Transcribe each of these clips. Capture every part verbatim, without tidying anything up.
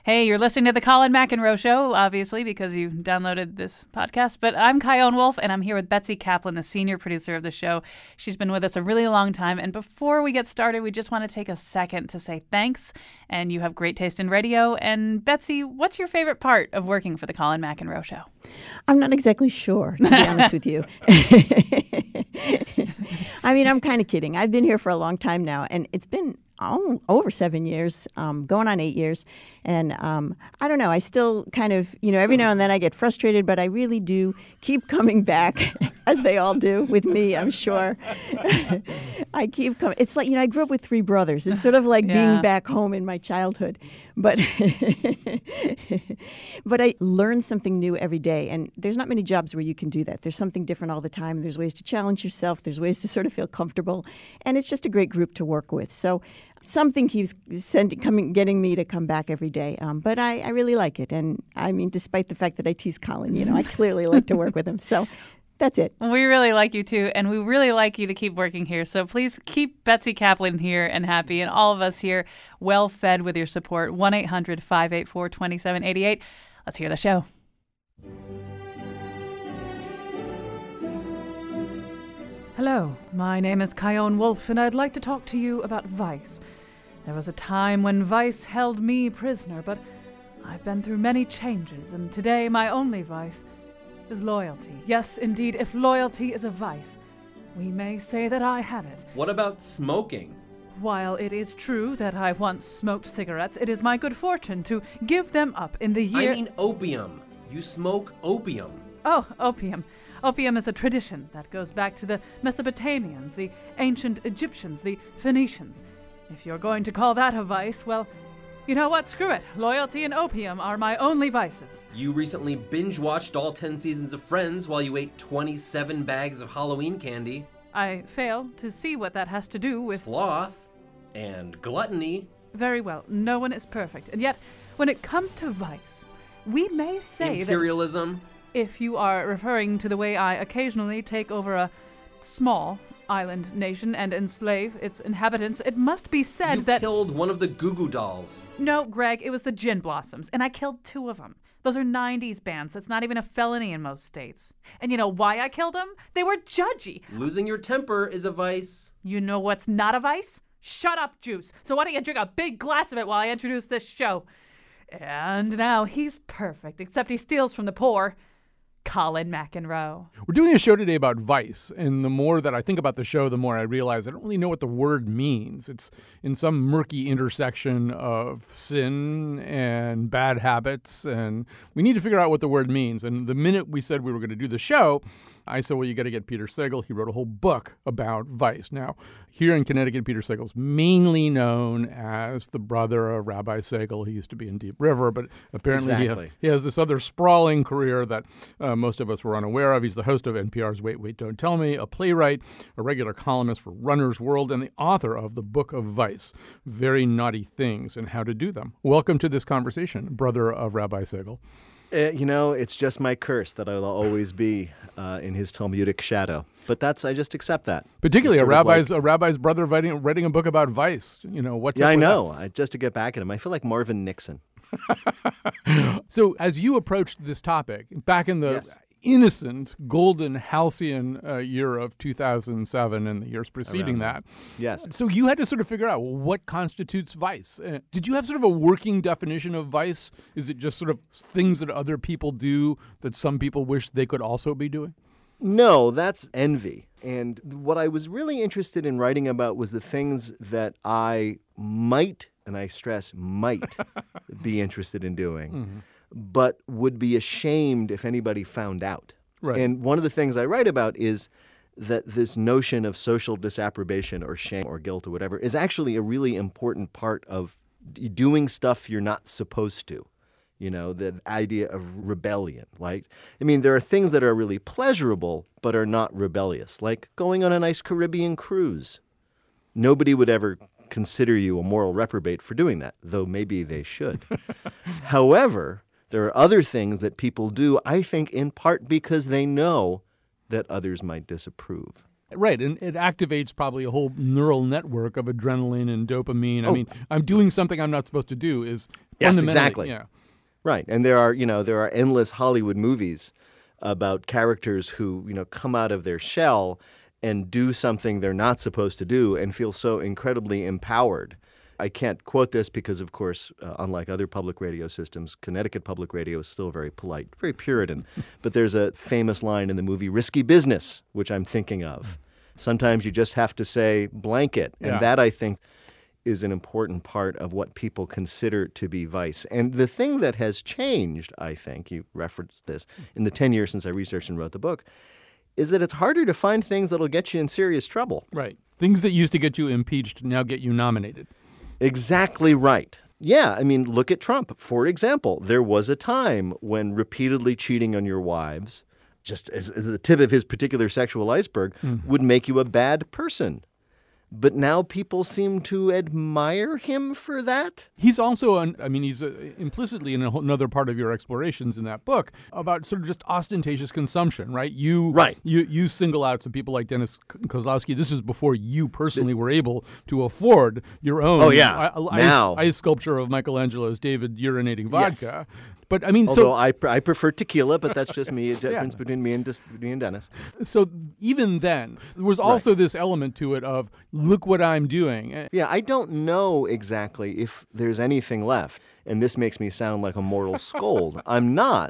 Hey, you're listening to the Colin McEnroe Show, obviously, because you downloaded this podcast. But I'm Chion Wolf, and I'm here with Betsy Kaplan, the senior producer of the show. She's been with us a really long time. And before we get started, we just want to take a second to say thanks. And you have great taste in radio. And Betsy, what's your favorite part of working for the Colin McEnroe Show? I'm not exactly sure, to be honest with you. I mean, I'm kind of kidding. I've been here for a long time now, and it's been oh, over seven years, um, going on eight years. And um, I don't know, I still kind of, you know, every now and then I get frustrated, but I really do keep coming back, as they all do with me, I'm sure. I keep coming. It's like, you know, I grew up with three brothers. It's sort of like yeah. being back home in my childhood. But but I learn something new every day. And there's not many jobs where you can do that. There's something different all the time. There's ways to challenge yourself. There's ways to sort of feel comfortable. And it's just a great group to work with. So something keeps sending, coming, getting me to come back every day. Um, but I, I really like it. And I mean, despite the fact that I tease Colin, you know, I clearly like to work with him. So that's it. We really like you, too, and we really like you to keep working here. So please keep Betsy Kaplan here and happy, and all of us here well fed with your support. one eight hundred five eight four two seven eight eight. Let's hear the show. Hello, my name is Chion Wolf, and I'd like to talk to you about Vice. There was a time when Vice held me prisoner, but I've been through many changes, and today my only vice is loyalty. Yes, indeed, if loyalty is a vice, we may say that I have it. What about smoking? While it is true that I once smoked cigarettes, it is my good fortune to give them up in the year... I mean opium. You smoke opium. Oh, opium. Opium is a tradition that goes back to the Mesopotamians, the ancient Egyptians, the Phoenicians. If you're going to call that a vice, well, you know what? Screw it. Loyalty and opium are my only vices. You recently binge-watched all ten seasons of Friends while you ate twenty-seven bags of Halloween candy. I fail to see what that has to do with... sloth and gluttony. Very well. No one is perfect. And yet, when it comes to vice, we may say Imperialism. that... If you are referring to the way I occasionally take over a small island nation and enslave its inhabitants, it must be said you that... You killed one of the Goo Goo Dolls. No, Greg, it was the Gin Blossoms, and I killed two of them. Those are nineties bands. That's not even a felony in most states. And you know why I killed them? They were judgy. Losing your temper is a vice. You know what's not a vice? Shut up, Juice. So why don't you drink a big glass of it while I introduce this show? And now he's perfect, except he steals from the poor. Colin McEnroe. We're doing a show today about vice, and the more that I think about the show, the more I realize I don't really know what the word means. It's in some murky intersection of sin and bad habits, and we need to figure out what the word means. And the minute we said we were going to do the show, I said, well, you got to get Peter Sagal. He wrote a whole book about vice. Now, here in Connecticut, Peter Sagal's mainly known as the brother of Rabbi Sagal. He used to be in Deep River, but apparently exactly. he, has, he has this other sprawling career that uh, most of us were unaware of. He's the host of N P R's Wait, Wait, Don't Tell Me, a playwright, a regular columnist for Runner's World, and the author of the Book of Vice, Very Naughty Things and How to Do Them. Welcome to this conversation, brother of Rabbi Sagal. Uh, you know, it's just my curse that I'll always be uh, in his Talmudic shadow. But that's, I just accept that. Particularly a rabbi's like, a rabbi's brother writing, writing a book about vice. You know, what's Yeah, up I with know. I, just to get back at him, I feel like Marvin Nixon. So as you approached this topic, back in the yes. innocent, golden, halcyon uh, year of two thousand seven and the years preceding that. Yes. So you had to sort of figure out, well, what constitutes vice? Uh, did you have sort of a working definition of vice? Is it just sort of things that other people do that some people wish they could also be doing? No, that's envy. And what I was really interested in writing about was the things that I might, and I stress might, be interested in doing. Mm-hmm. But would be ashamed if anybody found out. Right. And one of the things I write about is that this notion of social disapprobation or shame or guilt or whatever is actually a really important part of doing stuff you're not supposed to. You know, the idea of rebellion. Like, I mean, there are things that are really pleasurable but are not rebellious, like going on a nice Caribbean cruise. Nobody would ever consider you a moral reprobate for doing that, though maybe they should. However, there are other things that people do, I think, in part because they know that others might disapprove. Right, and it activates probably a whole neural network of adrenaline and dopamine. I Oh. mean, I'm doing something I'm not supposed to do is Yes, fundamentally, exactly. yeah. Right. And there are, you know, there are endless Hollywood movies about characters who, you know, come out of their shell and do something they're not supposed to do and feel so incredibly empowered. I can't quote this because, of course, uh, unlike other public radio systems, Connecticut Public Radio is still very polite, very Puritan. But there's a famous line in the movie Risky Business, which I'm thinking of. Sometimes you just have to say blanket. And Yeah. that, I think, is an important part of what people consider to be vice. And the thing that has changed, I think, you referenced this, in the ten years since I researched and wrote the book, is that it's harder to find things that'll get you in serious trouble. Right. Things that used to get you impeached now get you nominated. Exactly right. Yeah, I mean, look at Trump. For example, there was a time when repeatedly cheating on your wives, just as, as the tip of his particular sexual iceberg, would make you a bad person. But now people seem to admire him for that. He's also, an, I mean, he's uh, implicitly in a whole- another part of your explorations in that book about sort of just ostentatious consumption, right? You, Right. You you single out some people like Dennis K- Kozlowski. This is before you personally were able to afford your own Oh, yeah. i- ice, Now. ice sculpture of Michelangelo's David urinating Yes. vodka. But I mean, Although so I, pr- I prefer tequila, but that's just me, a difference that's- between me and, Dis- me and Dennis. so even then, there was also this element to it of look what I'm doing. Eh, Yeah, I don't know exactly if there's anything left, and this makes me sound like a moral scold. I'm not.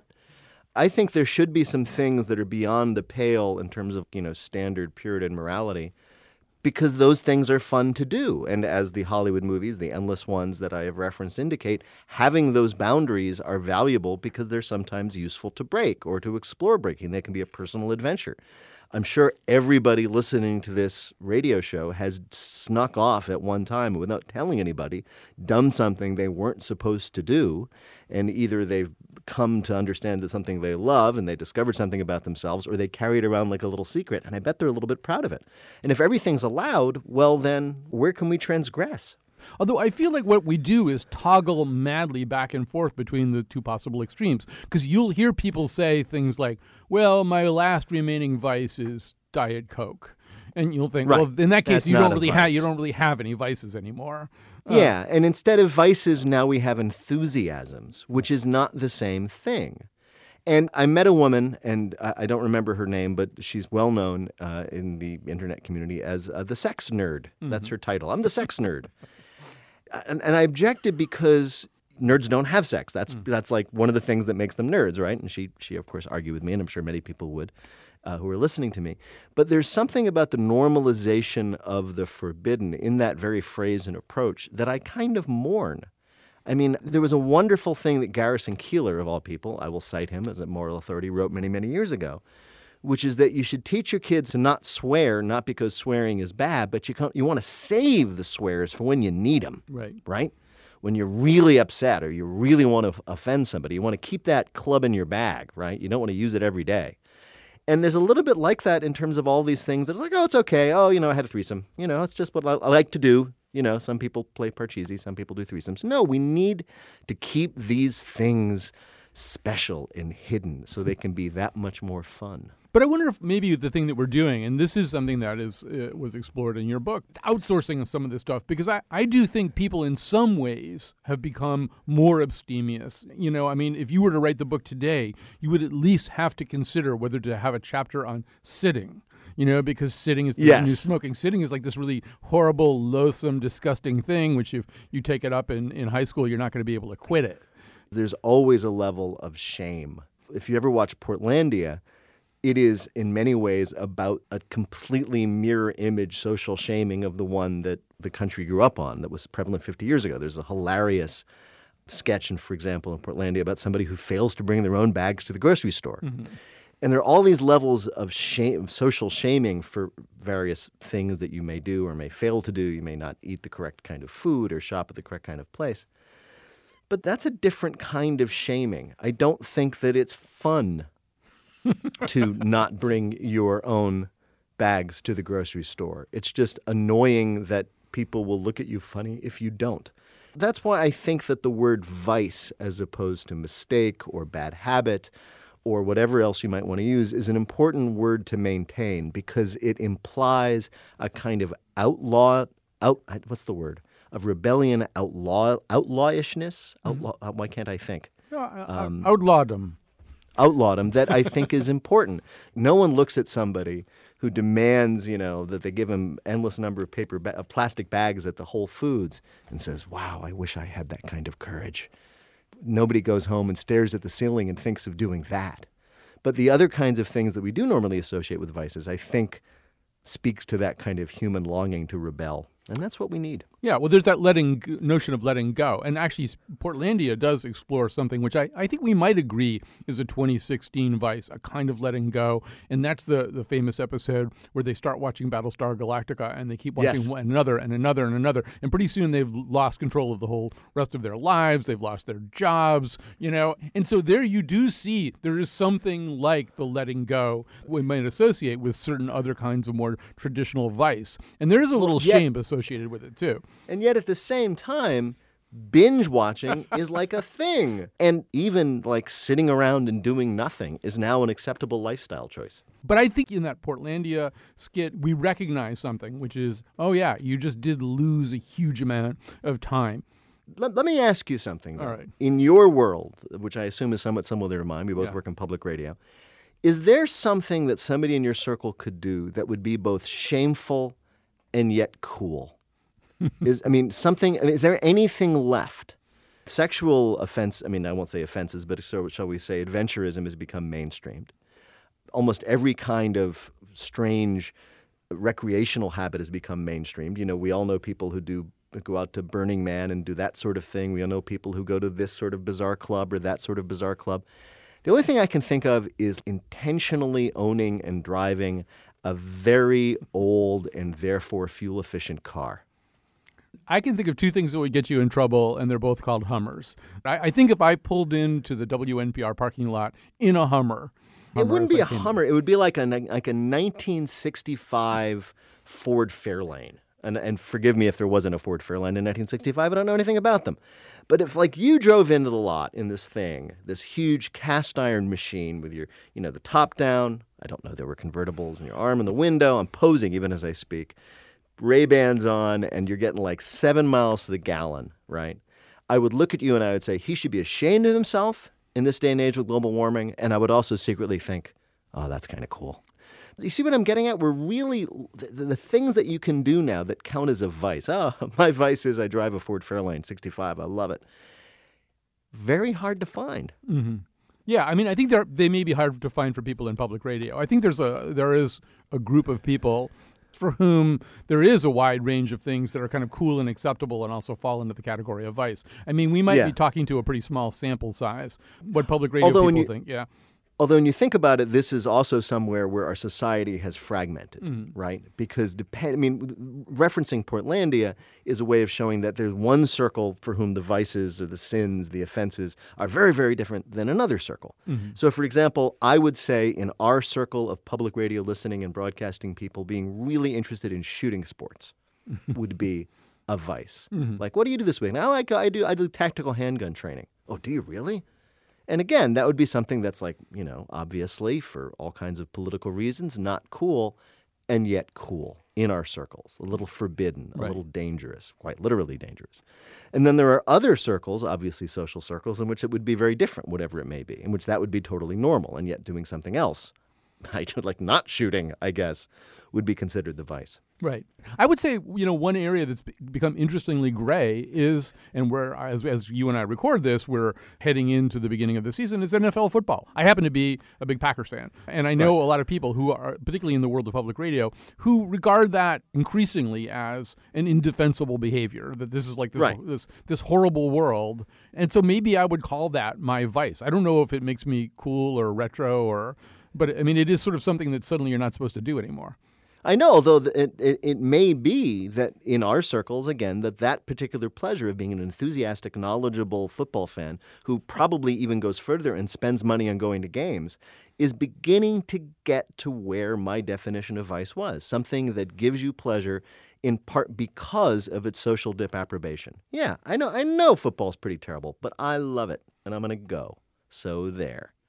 I think there should be some things that are beyond the pale in terms of, you know, standard Puritan morality, because those things are fun to do. And as the Hollywood movies, the endless ones that I have referenced indicate, having those boundaries are valuable because they're sometimes useful to break or to explore breaking. They can be a personal adventure. I'm sure everybody listening to this radio show has snuck off at one time without telling anybody, done something they weren't supposed to do, and either they've come to understand that something they love and they discovered something about themselves, or they carry it around like a little secret, and I bet they're a little bit proud of it. And if everything's allowed, well then, where can we transgress? Although I feel like what we do is toggle madly back and forth between the two possible extremes. Because you'll hear people say things like, well, my last remaining vice is Diet Coke. And you'll think, Right. well, in that case, That's you not don't a really have vice. you don't really have any vices anymore. Uh, Yeah, and instead of vices, now we have enthusiasms, which is not the same thing. And I met a woman, and I I don't remember her name, but she's well known uh, in the internet community as uh, the sex nerd. That's her title. I'm the sex nerd. And, and I objected because nerds don't have sex. That's that's like one of the things that makes them nerds, right? And she, she of course, argued with me, and I'm sure many people would uh, who are listening to me. But there's something about the normalization of the forbidden in that very phrase and approach that I kind of mourn. I mean, there was a wonderful thing that Garrison Keillor, of all people, I will cite him as a moral authority, wrote many, many years ago, which is that you should teach your kids to not swear, not because swearing is bad, but you can't, you want to save the swears for when you need them, Right. right? When you're really upset or you really want to offend somebody, you want to keep that club in your bag, right? You don't want to use it every day. And there's a little bit like that in terms of all these things. It's like, oh, it's okay. Oh, you know, I had a threesome. You know, it's just what I, I like to do. You know, some people play parcheesi, some people do threesomes. No, we need to keep these things special and hidden so they can be that much more fun. But I wonder if maybe the thing that we're doing, and this is something that is uh, was explored in your book, outsourcing of some of this stuff, because I, I do think people in some ways have become more abstemious. You know, I mean, if you were to write the book today, you would at least have to consider whether to have a chapter on sitting. You know, because sitting is the Yes. new smoking. Sitting is like this really horrible, loathsome, disgusting thing, which if you take it up in, in high school, you're not going to be able to quit it. There's always a level of shame. If you ever watch Portlandia, it is in many ways about a completely mirror image social shaming of the one that the country grew up on that was prevalent fifty years ago. There's a hilarious sketch, in, for example, in Portlandia about somebody who fails to bring their own bags to the grocery store. Mm-hmm. And there are all these levels of shame, social shaming for various things that you may do or may fail to do. You may not eat the correct kind of food or shop at the correct kind of place. But that's a different kind of shaming. I don't think that it's fun to not bring your own bags to the grocery store. It's just annoying that people will look at you funny if you don't. That's why I think that the word vice, as opposed to mistake or bad habit or whatever else you might want to use is an important word to maintain because it implies a kind of outlaw, out, what's the word? Of rebellion, outlaw, outlawishness. Outlaw, mm-hmm. Why can't I think? Uh, um, outlawdom. Outlawdom that I think is important. No one looks at somebody who demands, you know, that they give him endless number of paper, ba- of plastic bags at the Whole Foods and says, "Wow, I wish I had that kind of courage." Nobody goes home and stares at the ceiling and thinks of doing that. But the other kinds of things that we do normally associate with vices, I think, speaks to that kind of human longing to rebel. And that's what we need. Yeah, well, there's that letting notion of letting go. And actually, Portlandia does explore something which I, I think we might agree is a twenty sixteen vice, a kind of letting go. And that's the, the famous episode where they start watching Battlestar Galactica and they keep watching Yes. one, another and another and another. And pretty soon they've lost control of the whole rest of their lives. They've lost their jobs, you know. And so there you do see there is something like the letting go we might associate with certain other kinds of more traditional vice. And there is a little yet- shame associated with it, too. And yet at the same time, binge watching is like a thing. And even like sitting around and doing nothing is now an acceptable lifestyle choice. But I think in that Portlandia skit, we recognize something, which is, oh, yeah, you just did lose a huge amount of time. Let, let me ask you something, though. All right. In your world, which I assume is somewhat similar to mine, we both Yeah. work in public radio, is there something that somebody in your circle could do that would be both shameful and yet cool? is I mean, something, I mean, is there anything left? Sexual offense, I mean, I won't say offenses, but so shall we say adventurism has become mainstreamed. Almost every kind of strange recreational habit has become mainstreamed. You know, we all know people who do go out to Burning Man and do that sort of thing. We all know people who go to this sort of bizarre club or that sort of bizarre club. The only thing I can think of is intentionally owning and driving a very old and therefore fuel-efficient car. I can think of two things that would get you in trouble, and they're both called Hummers. I, I think if I pulled into the W N P R parking lot in a Hummer, It Hummer wouldn't as be I a came in- Hummer. It would be like a like a nineteen sixty-five Ford Fairlane. And and forgive me if there wasn't a Ford Fairlane in nineteen sixty-five. I don't know anything about them. But if like you drove into the lot in this thing, this huge cast iron machine with your, you know, the top down. I don't know, there were convertibles and your arm in the window. I'm posing even as I speak. Ray-Bans on, and you're getting like seven miles to the gallon, right? I would look at you and I would say, he should be ashamed of himself in this day and age with global warming. And I would also secretly think, oh, that's kind of cool. You see what I'm getting at? We're really, the, the things that you can do now that count as a vice. Oh, my vice is I drive a Ford Fairlane sixty-five. I love it. Very hard to find. Mm-hmm. Yeah, I mean, I think they're, they may be hard to find for people in public radio. I think there's a there is a group of people for whom there is a wide range of things that are kind of cool and acceptable and also fall into the category of vice. I mean, we might Yeah. be talking to a pretty small sample size, what public radio Although when people you- think. Yeah. Although when you think about it, this is also somewhere where our society has fragmented, Mm. right? Because depend, I mean, referencing Portlandia is a way of showing that there's one circle for whom the vices or the sins, the offenses are very, very different than another circle. Mm-hmm. So, for example, I would say in our circle of public radio listening and broadcasting people, being really interested in shooting sports would be a vice. Mm-hmm. Like, what do you do this week? Now, like, I do, I do tactical handgun training. Oh, do you really? And again, that would be something that's like, you know, obviously for all kinds of political reasons, not cool, and yet cool in our circles, a little forbidden, a Right. little dangerous, quite literally dangerous. And then there are other circles, obviously social circles, in which it would be very different, whatever it may be, in which that would be totally normal, and yet doing something else, like not shooting, I guess, would be considered the vice. Right. I would say, you know, one area that's be- become interestingly gray is, and where, as, as you and I record this, we're heading into the beginning of the season, is N F L football. I happen to be a big Packers fan, and I know a lot of people who are, particularly in the world of public radio, who regard that increasingly as an indefensible behavior, that this is like this, Right. this, this horrible world. And so maybe I would call that my vice. I don't know if it makes me cool or retro or, but I mean, it is sort of something that suddenly you're not supposed to do anymore. I know, although th- it, it, it may be that in our circles, again, that that particular pleasure of being an enthusiastic, knowledgeable football fan who probably even goes further and spends money on going to games is beginning to get to where my definition of vice was, something that gives you pleasure in part because of its social disapprobation. Yeah, I know, I know football's pretty terrible, but I love it, and I'm going to go. So there.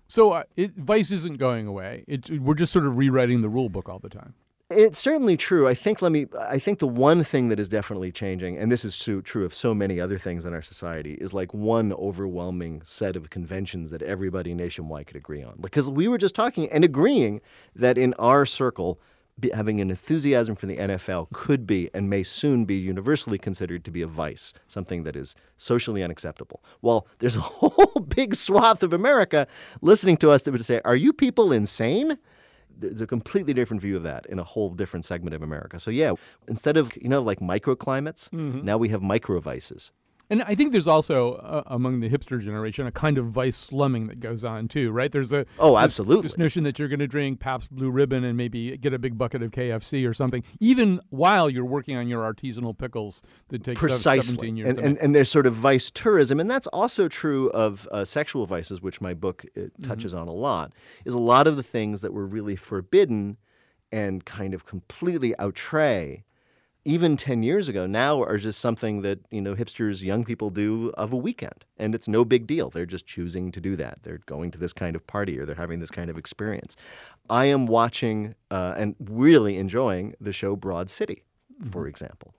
So uh, it, Vice isn't going away. It, we're just sort of rewriting the rule book all the time. It's certainly true. I think let me. I think the one thing that is definitely changing, and this is so true of so many other things in our society, is like one overwhelming set of conventions that everybody nationwide could agree on. Because we were just talking and agreeing that in our circle, be, having an enthusiasm for the N F L could be and may soon be universally considered to be a vice, something that is socially unacceptable. Well, there's a whole big swath of America listening to us that would say, "Are you people insane?" There's a completely different view of that in a whole different segment of America. So yeah, instead of, you know, like microclimates, mm-hmm. now we have microvices. And I think there's also, uh, among the hipster generation, a kind of vice slumming that goes on, too, right? There's a oh, absolutely. This, this notion that you're going to drink Pabst Blue Ribbon and maybe get a big bucket of K F C or something, even while you're working on your artisanal pickles that take Precisely. seventeen years and, to and, make. and there's sort of vice tourism, and that's also true of uh, sexual vices, which my book uh, touches mm-hmm. on a lot, is a lot of the things that were really forbidden and kind of completely outre even ten years ago now are just something that, you know, hipsters, young people do of a weekend. And it's no big deal. They're just choosing to do that. They're going to this kind of party or they're having this kind of experience. I am watching uh, and really enjoying the show Broad City, for mm-hmm. example.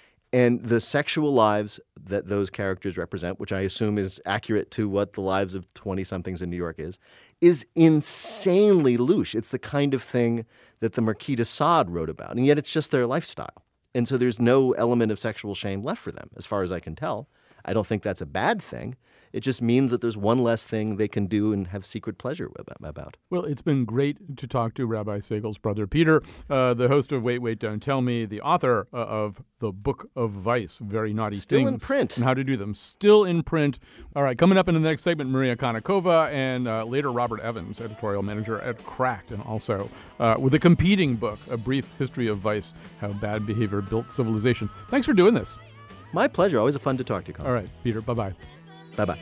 And the sexual lives that those characters represent, which I assume is accurate to what the lives of twenty-somethings in New York is, is insanely louche. It's the kind of thing that the Marquis de Sade wrote about, and yet it's just their lifestyle. And so there's no element of sexual shame left for them, as far as I can tell. I don't think that's a bad thing. It just means that there's one less thing they can do and have secret pleasure with them about. Well, it's been great to talk to Rabbi Segal's brother, Peter, uh, the host of Wait, Wait, Don't Tell Me, the author uh, of the Book of Vice, Very Naughty Still Things. in print. And how to do them. Still in print. All right, coming up in the next segment, Maria Konnikova, and uh, later Robert Evans, editorial manager at Cracked, and also uh, with a competing book, A Brief History of Vice, How Bad Behavior Built Civilization. Thanks for doing this. My pleasure. Always a fun to talk to you, Colin. All right, Peter, bye-bye. Bye-bye.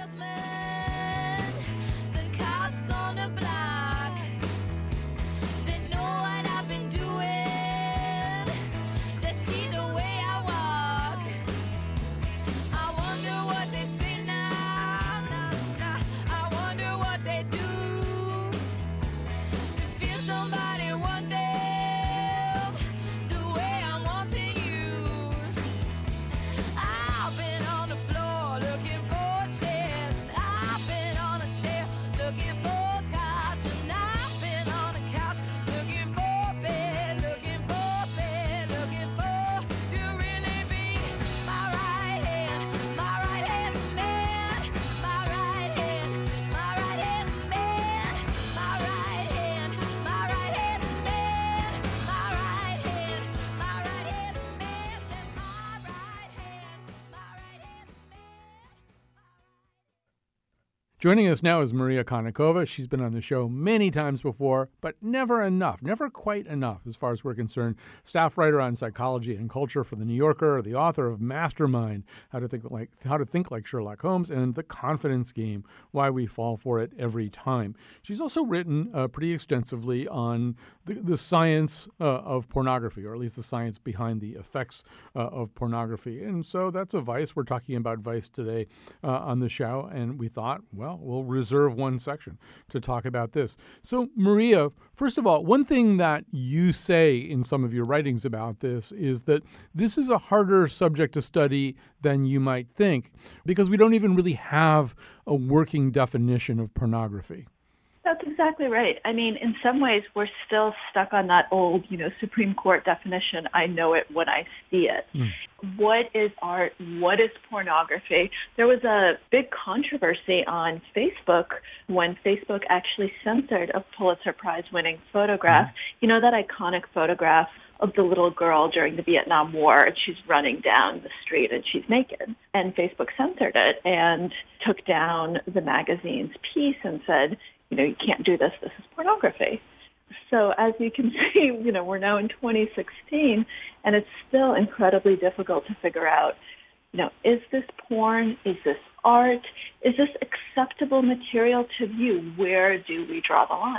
Joining us now is Maria Konnikova. She's been on the show many times before, but never enough, never quite enough as far as we're concerned. Staff writer on psychology and culture for The New Yorker, the author of Mastermind, How to Think Like How to Think Like Sherlock Holmes, and The Confidence Game, Why We Fall for It Every Time. She's also written uh, pretty extensively on the, the science uh, of pornography, or at least the science behind the effects uh, of pornography. And so that's a vice. We're talking about vice today uh, on the show, and we thought, well, we'll reserve one section to talk about this. So, Maria, first of all, one thing that you say in some of your writings about this is that this is a harder subject to study than you might think, because we don't even really have a working definition of pornography. That's exactly right. I mean, in some ways, we're still stuck on that old, you know, Supreme Court definition, I know it when I see it. Mm. What is art? What is pornography? There was a big controversy on Facebook when Facebook actually censored a Pulitzer Prize-winning photograph. Mm. You know, that iconic photograph of the little girl during the Vietnam War, and she's running down the street and she's naked. And Facebook censored it and took down the magazine's piece and said, you know, you can't do this, this is pornography. So as you can see, you know, we're now in twenty sixteen, and it's still incredibly difficult to figure out, you know, is this porn? Is this art? Is this acceptable material to view? Where do we draw the line?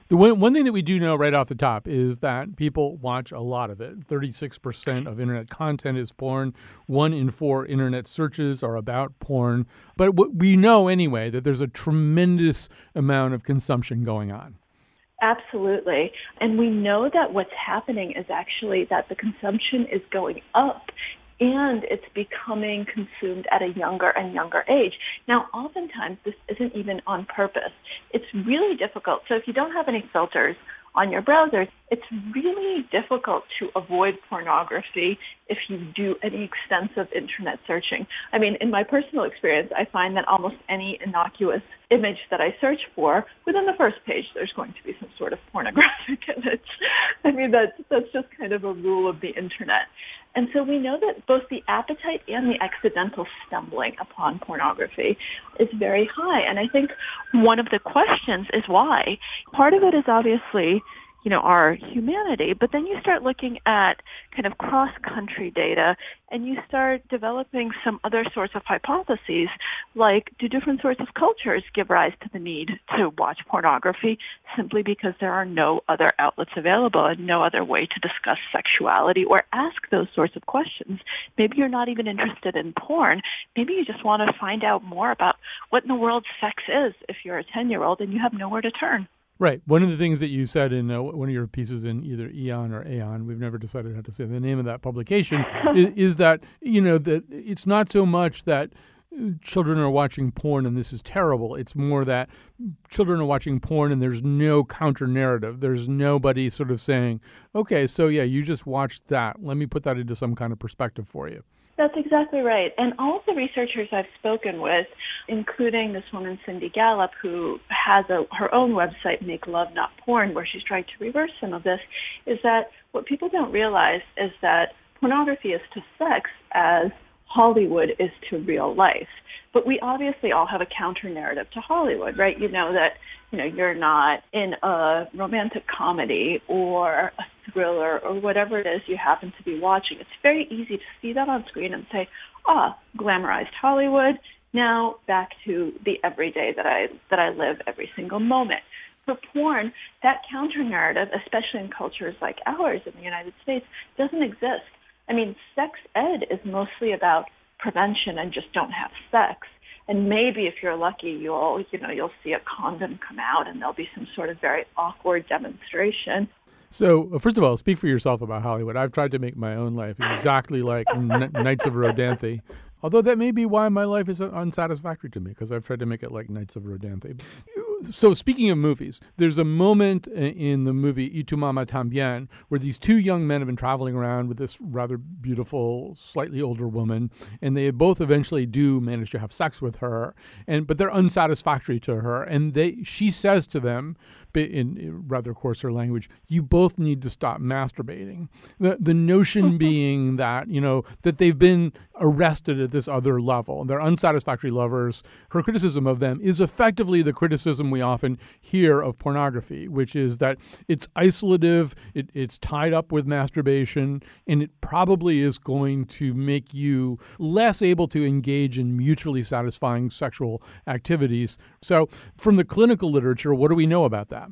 The one, one thing that we do know right off the top is that people watch a lot of it. thirty-six percent of internet content is porn. One in four internet searches are about porn. But what we know anyway that there's a tremendous amount of consumption going on. Absolutely. And we know that what's happening is actually that the consumption is going up and it's becoming consumed at a younger and younger age. Now, oftentimes this isn't even on purpose. It's really difficult. So if you don't have any filters on your browsers, it's really difficult to avoid pornography if you do any extensive internet searching. I mean, in my personal experience, I find that almost any innocuous image that I search for, within the first page, there's going to be some sort of pornographic image. I mean, that's, that's just kind of a rule of the internet. And so we know that both the appetite and the accidental stumbling upon pornography is very high. And I think one of the questions is why. Part of it is obviously, you know, our humanity, but then you start looking at kind of cross-country data and you start developing some other sorts of hypotheses, like do different sorts of cultures give rise to the need to watch pornography simply because there are no other outlets available and no other way to discuss sexuality or ask those sorts of questions. Maybe you're not even interested in porn. Maybe you just want to find out more about what in the world sex is if you're a ten-year-old and you have nowhere to turn. Right. One of the things that you said in uh, one of your pieces in either Eon or Aeon, we've never decided how to say the name of that publication, is, is that, you know, that it's not so much that children are watching porn and this is terrible. It's more that children are watching porn and there's no counter narrative. There's nobody sort of saying, okay, so yeah, you just watched that. Let me put that into some kind of perspective for you. That's exactly right. And all of the researchers I've spoken with, including this woman, Cindy Gallup, who has a, her own website, Make Love Not Porn, where she's trying to reverse some of this, is that what people don't realize is that pornography is to sex as Hollywood is to real life. But we obviously all have a counter narrative to Hollywood, right? You know that, you know, you're not in a romantic comedy or a thriller or whatever it is you happen to be watching. It's very easy to see that on screen and say, ah, glamorized Hollywood. Now back to the everyday that I that I live every single moment. For porn, that counter narrative, especially in cultures like ours in the United States, doesn't exist. I mean, sex ed is mostly about prevention and just don't have sex. And maybe if you're lucky, you'll, you know, you'll see a condom come out and there'll be some sort of very awkward demonstration. So, first of all, speak for yourself about Hollywood. I've tried to make my own life exactly like N- Knights of Rodanthe. Although that may be why my life is unsatisfactory to me, because I've tried to make it like Knights of Rodanthe. So speaking of movies, there's a moment in the movie Y Tu Mama Tambien where these two young men have been traveling around with this rather beautiful, slightly older woman, and they both eventually do manage to have sex with her, and but they're unsatisfactory to her. And they she says to them, in rather coarser language, you both need to stop masturbating. The the notion being that, you know, that they've been arrested at this other level. They're unsatisfactory lovers. Her criticism of them is effectively the criticism we often hear of pornography, which is that it's isolative, it, it's tied up with masturbation, and it probably is going to make you less able to engage in mutually satisfying sexual activities. So from the clinical literature, what do we know about that?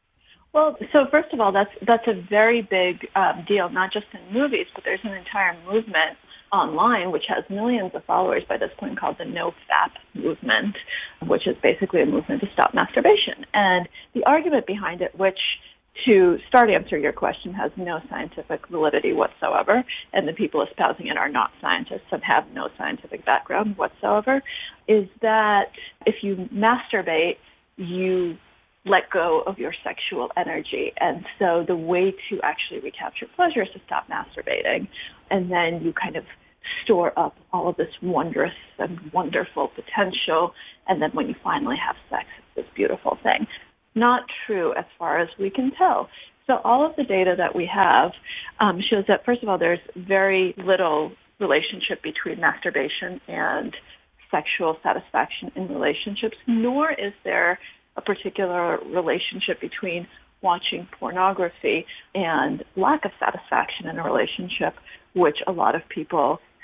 Well, so first of all, that's that's a very big um, deal, not just in movies, but there's an entire movement online which has millions of followers by this point called the No Fap movement, which is basically a movement to stop masturbation. And the argument behind it, which to start answer your question has no scientific validity whatsoever, and the people espousing it are not scientists and have no scientific background whatsoever, is that if you masturbate, you let go of your sexual energy. And so the way to actually recapture pleasure is to stop masturbating. And then you kind of store up all of this wondrous and wonderful potential. And then when you finally have sex, it's this beautiful thing. Not true as far as we can tell. So all of the data that we have um, shows that, first of all, there's very little relationship between masturbation and sexual satisfaction in relationships, nor is there a particular relationship between watching pornography and lack of satisfaction in a relationship, which a lot of people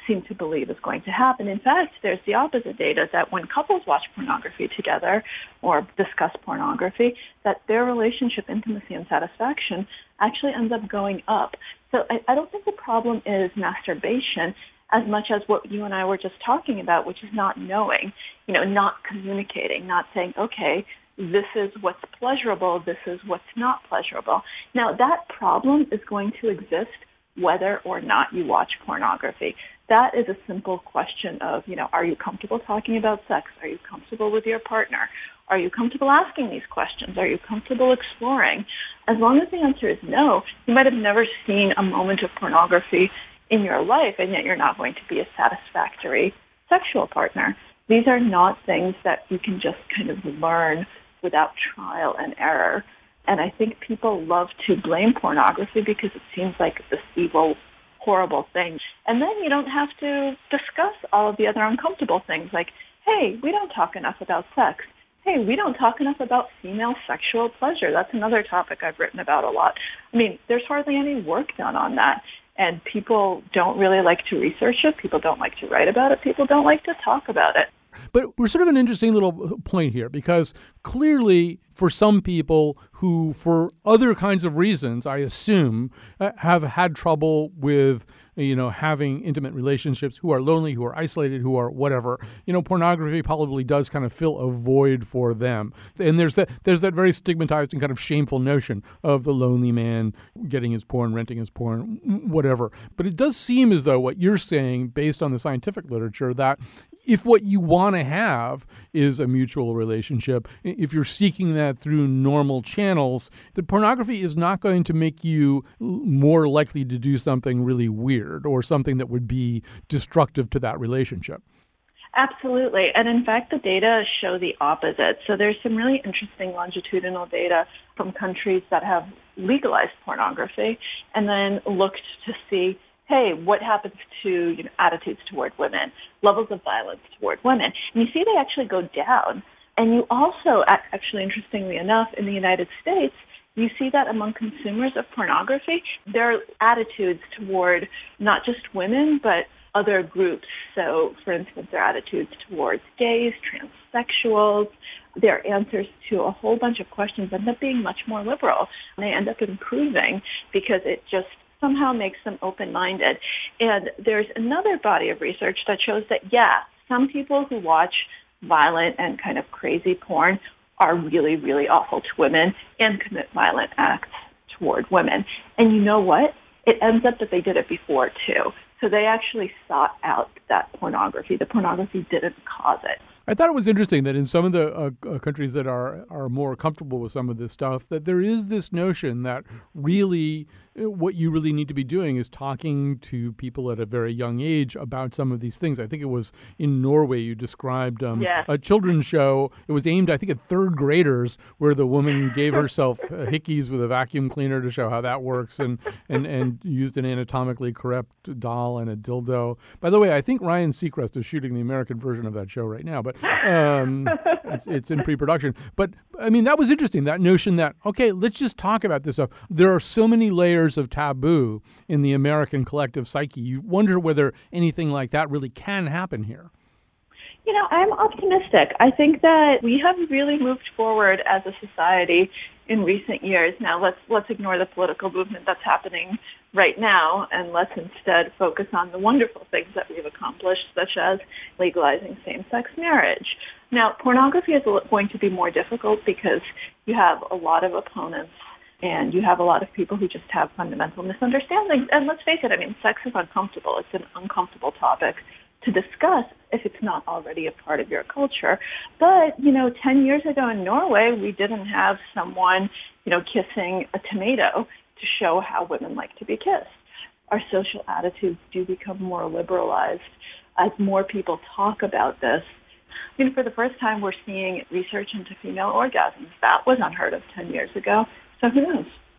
seem to believe is going to happen. In fact, there's the opposite data that when couples watch pornography together or discuss pornography, that their relationship intimacy and satisfaction actually ends up going up. So I, I don't think the problem is masturbation as much as what you and I were just talking about, which is not knowing, you know, not communicating, not saying, okay, this is what's pleasurable, this is what's not pleasurable. Now, that problem is going to exist whether or not you watch pornography. That is a simple question of, you know, are you comfortable talking about sex? Are you comfortable with your partner? Are you comfortable asking these questions? Are you comfortable exploring? As long as the answer is no, you might have never seen a moment of pornography in your life, and yet you're not going to be a satisfactory sexual partner. These are not things that you can just kind of learn without trial and error. And I think people love to blame pornography because it seems like this evil, horrible thing. And then you don't have to discuss all of the other uncomfortable things like, hey, we don't talk enough about sex. Hey, we don't talk enough about female sexual pleasure. That's another topic I've written about a lot. I mean, there's hardly any work done on that. And people don't really like to research it. People don't like to write about it. People don't like to talk about it. But we're sort of an interesting little point here because clearly for some people who, for other kinds of reasons, I assume, uh, have had trouble with, you know, having intimate relationships, who are lonely, who are isolated, who are whatever, you know, pornography probably does kind of fill a void for them. And there's that there's that very stigmatized and kind of shameful notion of the lonely man getting his porn, renting his porn, whatever. But it does seem as though what you're saying, based on the scientific literature, that if what you want to have is a mutual relationship, if you're seeking that through normal channels, the pornography is not going to make you more likely to do something really weird or something that would be destructive to that relationship. Absolutely. And in fact, the data show the opposite. So there's some really interesting longitudinal data from countries that have legalized pornography and then looked to see, hey, what happens to, you know, attitudes toward women, levels of violence toward women. And you see they actually go down. And you also, actually, interestingly enough, in the United States, you see that among consumers of pornography, their attitudes toward not just women, but other groups. So, for instance, their attitudes towards gays, transsexuals, their answers to a whole bunch of questions end up being much more liberal. And they end up improving because it just somehow makes them open-minded. And there's another body of research that shows that, yeah, some people who watch violent and kind of crazy porn are really, really awful to women and commit violent acts toward women. And you know what? It ends up that they did it before, too. So they actually sought out that pornography. The pornography didn't cause it. I thought it was interesting that in some of the uh, countries that are are more comfortable with some of this stuff, that there is this notion that really what you really need to be doing is talking to people at a very young age about some of these things. I think it was in Norway you described um, yes. a children's show. It was aimed, I think, at third graders, where the woman gave herself uh, hickeys with a vacuum cleaner to show how that works, and, and, and used an anatomically correct doll and a dildo. By the way, I think Ryan Seacrest is shooting the American version of that show right now, but um, it's, it's in pre-production. But, I mean, that was interesting, that notion that, okay, let's just talk about this stuff. There are so many layers of taboo in the American collective psyche. You wonder whether anything like that really can happen here. You know, I'm optimistic. I think that we have really moved forward as a society in recent years. Now, let's let's ignore the political movement that's happening right now, and let's instead focus on the wonderful things that we've accomplished, such as legalizing same-sex marriage. Now, pornography is going to be more difficult because you have a lot of opponents and you have a lot of people who just have fundamental misunderstandings. And let's face it, I mean, sex is uncomfortable. It's an uncomfortable topic to discuss if it's not already a part of your culture. But, you know, ten years ago in Norway, we didn't have someone, you know, kissing a tomato to show how women like to be kissed. Our social attitudes do become more liberalized as more people talk about this. You know, for the first time, we're seeing research into female orgasms. That was unheard of ten years ago. So who knows?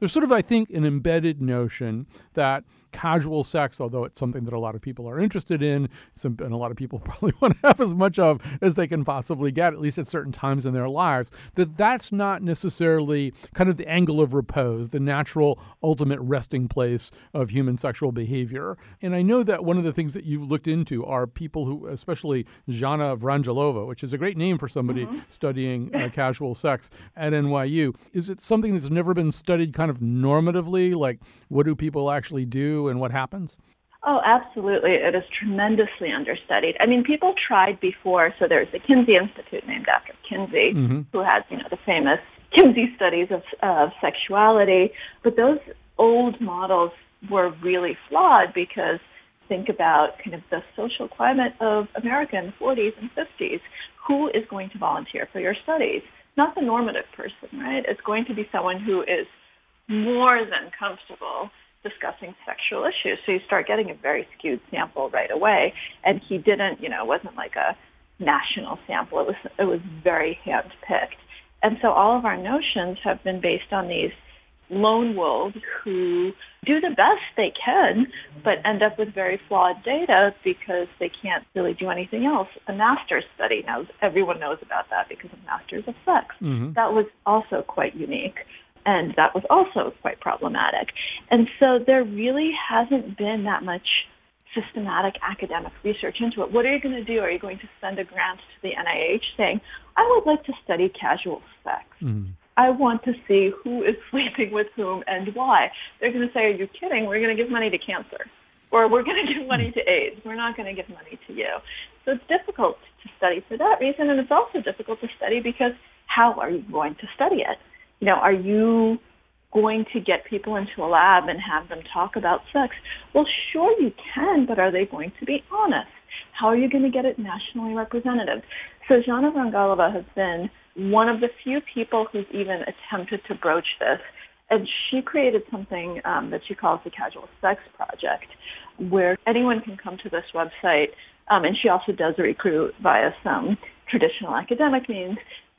there's sort of, I think, an embedded notion that casual sex, although it's something that a lot of people are interested in, some, and a lot of people probably want to have as much of as they can possibly get, at least at certain times in their lives, that that's not necessarily kind of the angle of repose, the natural ultimate resting place of human sexual behavior. And I know that one of the things that you've looked into are people who, especially Jana Vrangelova, which is a great name for somebody mm-hmm. studying uh, casual sex at N Y U. Is it something that's never been studied kind of normatively? Like, what do people actually do and what happens? Oh, absolutely. It is tremendously understudied. I mean, people tried before. So there's the Kinsey Institute named after Kinsey, mm-hmm. who has, you know, the famous Kinsey studies of, of sexuality. But those old models were really flawed because think about kind of the social climate of America in the forties and fifties. Who is going to volunteer for your studies? Not the normative person, right? It's going to be someone who is more than comfortable discussing sexual issues. So you start getting a very skewed sample right away. And he didn't, you know, it wasn't like a national sample. It was it was very hand-picked. And so all of our notions have been based on these lone wolves who do the best they can, but end up with very flawed data because they can't really do anything else. A master's study, now everyone knows about that because of Masters of Sex. Mm-hmm. That was also quite unique. And that was also quite problematic. And so there really hasn't been that much systematic academic research into it. What are you going to do? Are you going to send a grant to the N I H saying, I would like to study casual sex. Mm. I want to see who is sleeping with whom and why. They're going to say, are you kidding? We're going to give money to cancer. Or we're going to give money to AIDS. We're not going to give money to you. So it's difficult to study for that reason. And it's also difficult to study because how are you going to study it? You know, are you going to get people into a lab and have them talk about sex? Well, sure you can, but are they going to be honest? How are you going to get it nationally representative? So Jana Vrangelova has been one of the few people who's even attempted to broach this. And she created something um, that she calls the Casual Sex Project, where anyone can come to this website. Um, and she also does recruit via some traditional academic means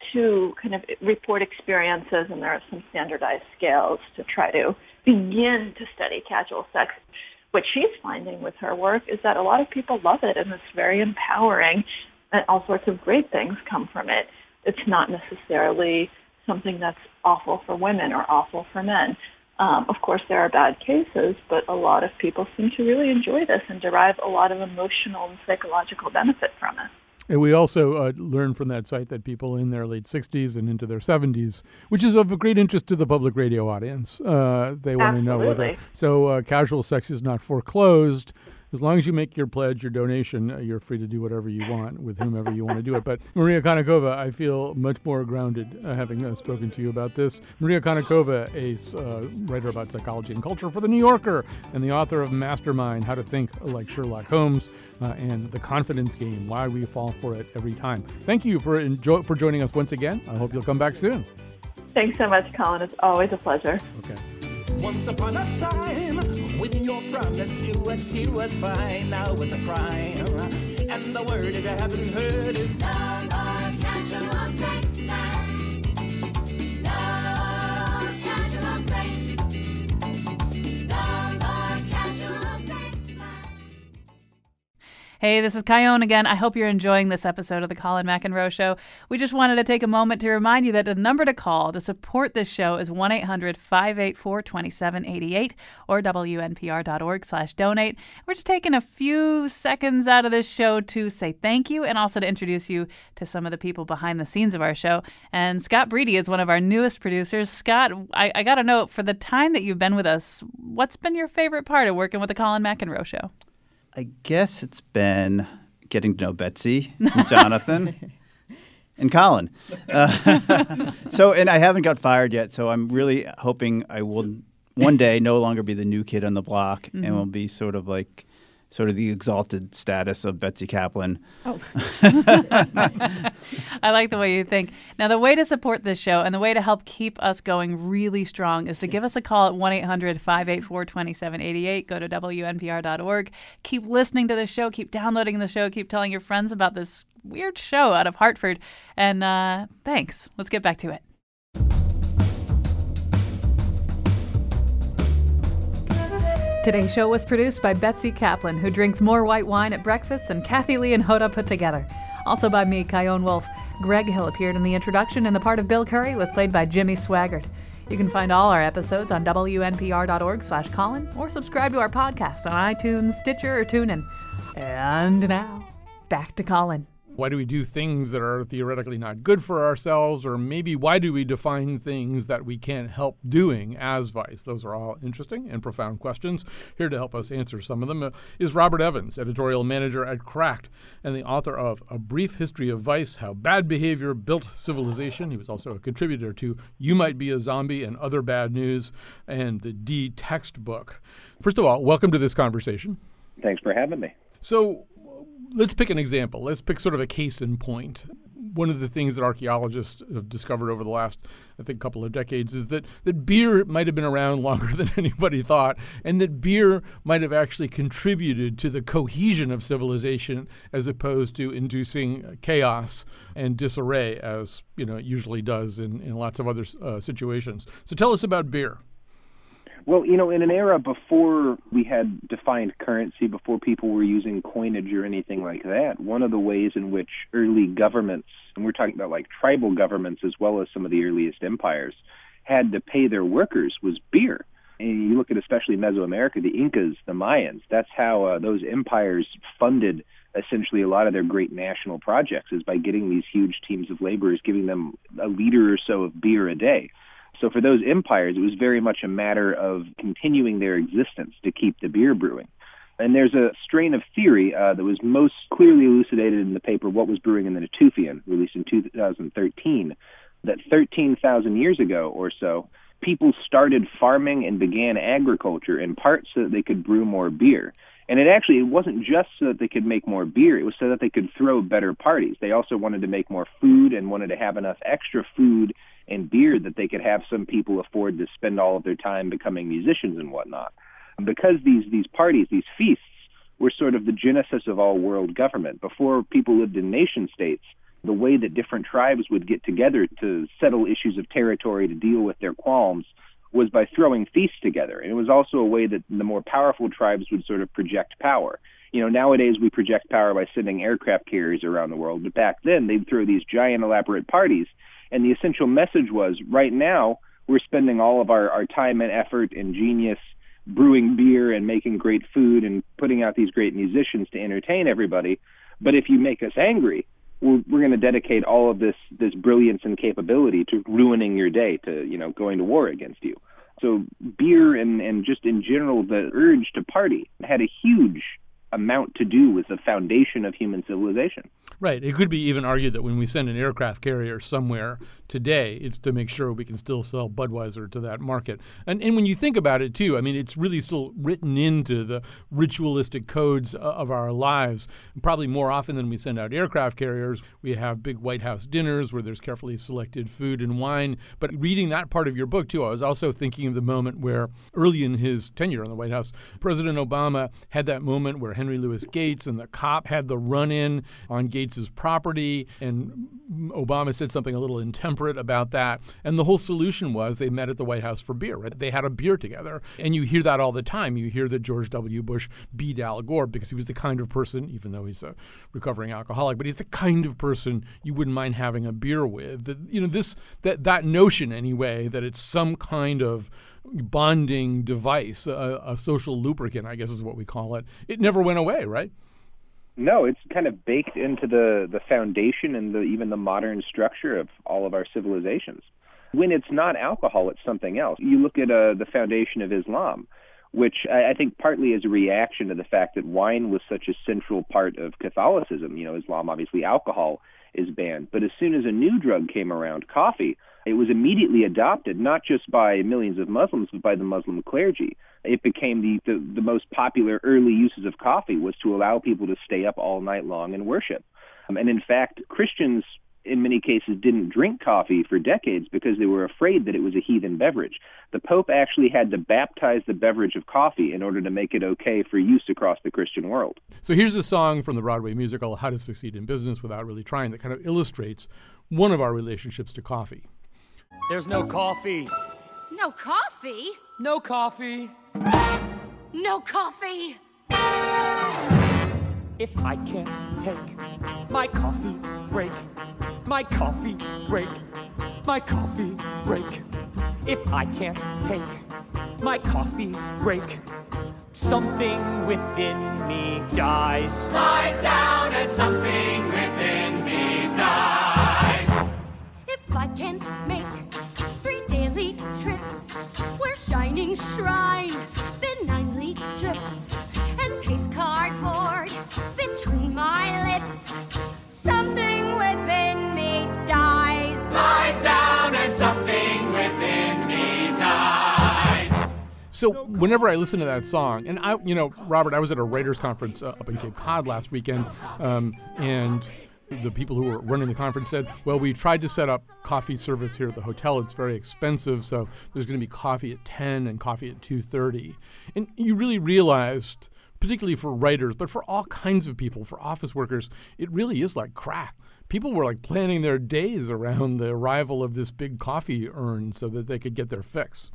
to kind of report experiences, and there are some standardized scales to try to begin to study casual sex. What she's finding with her work is that a lot of people love it, and it's very empowering, and all sorts of great things come from it. It's not necessarily something that's awful for women or awful for men. Um, of course, there are bad cases, but a lot of people seem to really enjoy this and derive a lot of emotional and psychological benefit from it. And we also uh, learned from that site that people in their late sixties and into their seventies, which is of great interest to the public radio audience, uh, they want to know whether. So uh, casual sex is not foreclosed. As long as you make your pledge, your donation, uh, you're free to do whatever you want with whomever you want to do it. But Maria Konnikova, I feel much more grounded uh, having uh, spoken to you about this. Maria Konnikova, a uh, writer about psychology and culture for The New Yorker and the author of Mastermind, How to Think Like Sherlock Holmes, uh, and The Confidence Game, Why We Fall for It Every Time. Thank you for enjoy- for joining us once again. I hope you'll come back soon. Thanks so much, Colin. It's always a pleasure. Okay. Once upon a time, with your promiscuity was fine, now it's a crime. And the word, if you haven't heard, is no more casual sex, man. No casual sex. No more casual sex, man. Hey, this is Kyone again. I hope you're enjoying this episode of the Colin McEnroe Show. We just wanted to take a moment to remind you that the number to call to support this show is one eight hundred five eight four two seven eight eight or W N P R dot org slash donate. We're just taking a few seconds out of this show to say thank you and also to introduce you to some of the people behind the scenes of our show. And Scott Breedy is one of our newest producers. Scott, I, I got to know, for the time that you've been with us, what's been your favorite part of working with the Colin McEnroe Show? I guess it's been getting to know Betsy, and Jonathan, and Colin. Uh, so, and I haven't got fired yet, so I'm really hoping I will one day no longer be the new kid on the block, mm-hmm. and will be sort of like sort of the exalted status of Betsy Kaplan. Oh. I like the way you think. Now, the way to support this show and the way to help keep us going really strong is to give us a call at one eight hundred five eight four two seven eight eight. Go to W N P R dot org. Keep listening to the show. Keep downloading the show. Keep telling your friends about this weird show out of Hartford. And uh, thanks. Let's get back to it. Today's show was produced by Betsy Kaplan, who drinks more white wine at breakfast than Kathy Lee and Hoda put together. Also by me, Chion Wolf. Greg Hill appeared in the introduction, and the part of Bill Curry was played by Jimmy Swaggart. You can find all our episodes on W N P R dot org slash Colin or subscribe to our podcast on iTunes, Stitcher, or TuneIn. And now, back to Colin. Why do we do things that are theoretically not good for ourselves? Or maybe why do we define things that we can't help doing as vice? Those are all interesting and profound questions. Here to help us answer some of them uh, is Robert Evans, editorial manager at Cracked and the author of A Brief History of Vice, How Bad Behavior Built Civilization. He was also a contributor to You Might Be a Zombie and Other Bad News and the D Textbook. First of all, welcome to this conversation. Thanks for having me. So let's pick an example. Let's pick sort of a case in point. One of the things that archaeologists have discovered over the last, I think, couple of decades is that, that beer might have been around longer than anybody thought, and that beer might have actually contributed to the cohesion of civilization as opposed to inducing chaos and disarray, as you know it usually does in, in lots of other uh, situations. So tell us about beer. Well, you know, in an era before we had defined currency, before people were using coinage or anything like that, one of the ways in which early governments, and we're talking about like tribal governments as well as some of the earliest empires, had to pay their workers was beer. And you look at especially Mesoamerica, the Incas, the Mayans, that's how uh, those empires funded essentially a lot of their great national projects, is by getting these huge teams of laborers, giving them a liter or so of beer a day. So for those empires, it was very much a matter of continuing their existence to keep the beer brewing. And there's a strain of theory uh, that was most clearly elucidated in the paper What Was Brewing in the Natufian, released in two thousand thirteen, that thirteen thousand years ago or so, people started farming and began agriculture in part so that they could brew more beer. And it actually it wasn't just so that they could make more beer, it was so that they could throw better parties. They also wanted to make more food and wanted to have enough extra food and beer that they could have some people afford to spend all of their time becoming musicians and whatnot. Because these these parties, these feasts, were sort of the genesis of all world government. Before people lived in nation states, the way that different tribes would get together to settle issues of territory, to deal with their qualms, was by throwing feasts together. And it was also a way that the more powerful tribes would sort of project power. You know, nowadays we project power by sending aircraft carriers around the world, but back then they'd throw these giant elaborate parties. And the essential message was, right now, we're spending all of our, our time and effort and genius brewing beer and making great food and putting out these great musicians to entertain everybody. But if you make us angry, we're, we're going to dedicate all of this this brilliance and capability to ruining your day, to, you know, going to war against you. So beer and, and just in general, the urge to party had a huge amount to do with the foundation of human civilization. Right. It could be even argued that when we send an aircraft carrier somewhere today, it's to make sure we can still sell Budweiser to that market. And and when you think about it, too, I mean, it's really still written into the ritualistic codes of our lives. Probably more often than we send out aircraft carriers, we have big White House dinners where there's carefully selected food and wine. But reading that part of your book, too, I was also thinking of the moment where early in his tenure in the White House, President Obama had that moment where Henry Louis Gates and the cop had the run-in on Gates's property, and Obama said something a little intemperate about that. And the whole solution was they met at the White House for beer, right? They had a beer together. And you hear that all the time. You hear that George W. Bush beat Al Gore because he was the kind of person, even though he's a recovering alcoholic, but he's the kind of person you wouldn't mind having a beer with. The, you know, this that that notion, anyway, that it's some kind of bonding device, a, a social lubricant, I guess is what we call it. It never went away, right? No, it's kind of baked into the, the foundation and the, even the modern structure of all of our civilizations. When it's not alcohol, it's something else. You look at uh, the foundation of Islam, which I, I think partly is a reaction to the fact that wine was such a central part of Catholicism. You know, Islam, obviously alcohol is banned. But as soon as a new drug came around, coffee, it was immediately adopted, not just by millions of Muslims, but by the Muslim clergy. It became the, the, the most popular early uses of coffee was to allow people to stay up all night long and worship. Um, and in fact, Christians, in many cases, didn't drink coffee for decades because they were afraid that it was a heathen beverage. The Pope actually had to baptize the beverage of coffee in order to make it okay for use across the Christian world. So here's a song from the Broadway musical, How to Succeed in Business Without Really Trying, that kind of illustrates one of our relationships to coffee. There's no coffee. No coffee? No coffee. No coffee. If I can't take my coffee break, my coffee break, my coffee break. If I can't take my coffee break, something within me dies. Lies down and something within me dies. If I can't make three daily trips where shining shrine benignly drips and taste cardboard between my lips, something within me dies. Lies down and something within me dies. So whenever I listen to that song, and I, you know, Robert, I was at a writers' conference uh, up in Cape Cod last weekend, um, and the people who were running the conference said, well, we tried to set up coffee service here at the hotel. It's very expensive, so there's going to be coffee at ten and coffee at two thirty. And you really realized, particularly for writers, but for all kinds of people, for office workers, it really is like crack. People were like planning their days around the arrival of this big coffee urn so that they could get their fix.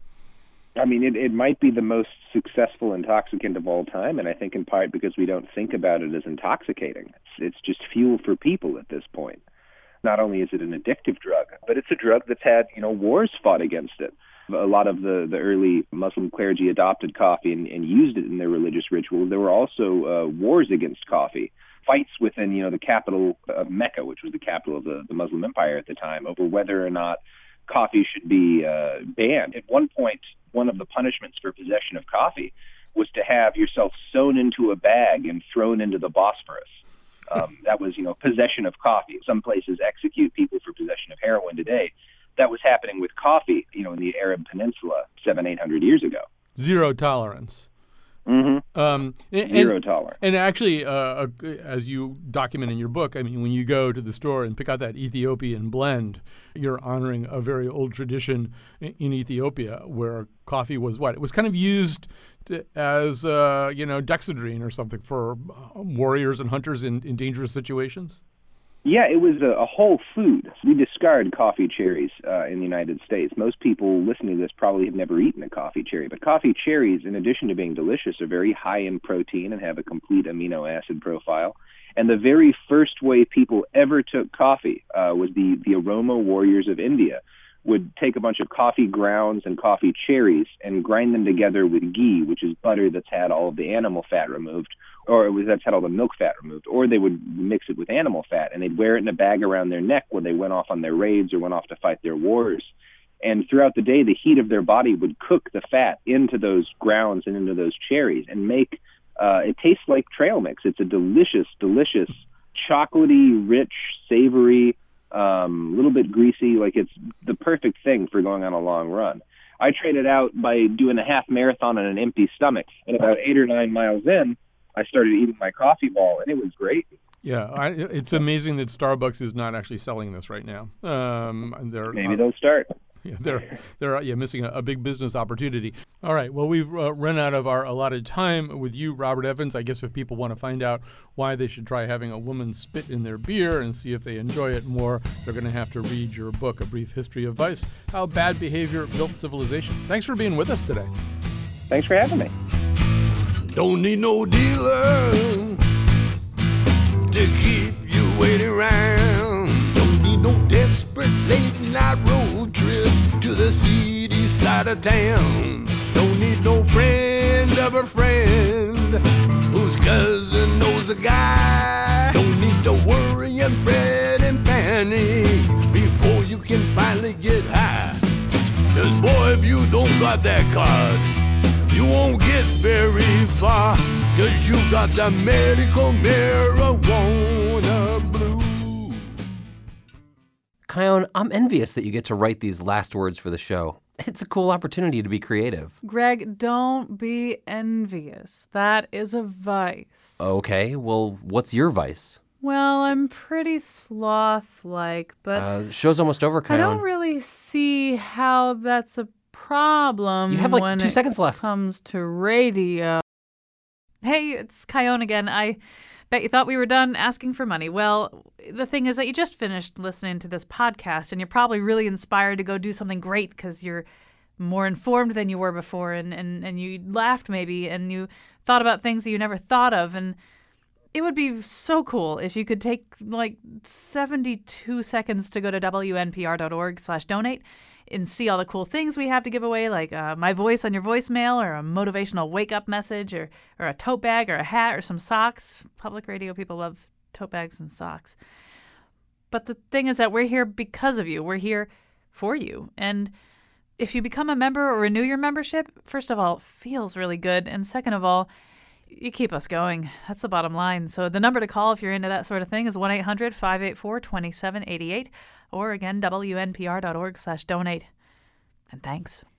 I mean, it, it might be the most successful intoxicant of all time, and I think in part because we don't think about it as intoxicating. It's, it's just fuel for people at this point. Not only is it an addictive drug, but it's a drug that's had, you know, wars fought against it. A lot of the, the early Muslim clergy adopted coffee and, and used it in their religious rituals. There were also uh, wars against coffee, fights within, you know, the capital of Mecca, which was the capital of the, the Muslim Empire at the time, over whether or not coffee should be uh, banned. At one point, one of the punishments for possession of coffee was to have yourself sewn into a bag and thrown into the Bosphorus. Um, that was, you know, possession of coffee. Some places execute people for possession of heroin today. That was happening with coffee, you know, in the Arab Peninsula seven, eight hundred years ago. Zero tolerance. Mm-hmm. Um, and, Zero tolerance. And actually, uh, as you document in your book, I mean, when you go to the store and pick out that Ethiopian blend, you're honoring a very old tradition in Ethiopia where coffee was what? It was kind of used to, as, uh, you know, dexedrine or something for warriors and hunters in, in dangerous situations. Yeah, it was a, a whole food. We discard coffee cherries uh, in the United States. Most people listening to this probably have never eaten a coffee cherry. But coffee cherries, in addition to being delicious, are very high in protein and have a complete amino acid profile. And the very first way people ever took coffee uh, was the, the aroma warriors of India would take a bunch of coffee grounds and coffee cherries and grind them together with ghee, which is butter that's had all of the animal fat removed, or it was that's had all the milk fat removed, or they would mix it with animal fat, and they'd wear it in a bag around their neck when they went off on their raids or went off to fight their wars. And throughout the day, the heat of their body would cook the fat into those grounds and into those cherries and make uh, it tastes like trail mix. It's a delicious, delicious, chocolatey, rich, savory, um, little bit greasy. Like it's the perfect thing for going on a long run. I traded out by doing a half marathon on an empty stomach, and about eight or nine miles in, I started eating my coffee ball, and it was great. Yeah, I, it's amazing that Starbucks is not actually selling this right now. Um, they're, Maybe uh, they'll start. Yeah, they're they're yeah missing a, a big business opportunity. All right, well we've uh, run out of our allotted time with you, Robert Evans. I guess if people want to find out why they should try having a woman spit in their beer and see if they enjoy it more, they're going to have to read your book, A Brief History of Vice: How Bad Behavior Built Civilization. Thanks for being with us today. Thanks for having me. Don't need no dealer to keep you waiting around. Don't need no desperate late night road trips to the seedy side of town. Don't need no friend of a friend whose cousin knows a guy. Don't need to worry and fret and panic before you can finally get high. 'Cause boy, if you don't got that card, you won't get very far, 'cause you got the medical marijuana blues. Chion, I'm envious that you get to write these last words for the show. It's a cool opportunity to be creative. Greg, don't be envious. That is a vice. Okay, well, what's your vice? Well, I'm pretty sloth-like, but Uh, show's almost over, Chion. I don't really see how that's a problem. You have like when two it seconds left. Comes to radio. Hey, it's Chion again. I bet you thought we were done asking for money. Well, the thing is that you just finished listening to this podcast, and you're probably really inspired to go do something great because you're more informed than you were before, and, and, and you laughed maybe, and you thought about things that you never thought of. And it would be so cool if you could take like seventy-two seconds to go to W N P R dot org slash donate and see all the cool things we have to give away, like uh, my voice on your voicemail, or a motivational wake-up message, or, or a tote bag, or a hat, or some socks. Public radio people love tote bags and socks. But the thing is that we're here because of you. We're here for you. And if you become a member or renew your membership, first of all, it feels really good. And second of all, you keep us going. That's the bottom line. So the number to call if you're into that sort of thing is one eight hundred five eight four two seven eight eight, or again, W N P R dot org slash donate. And thanks.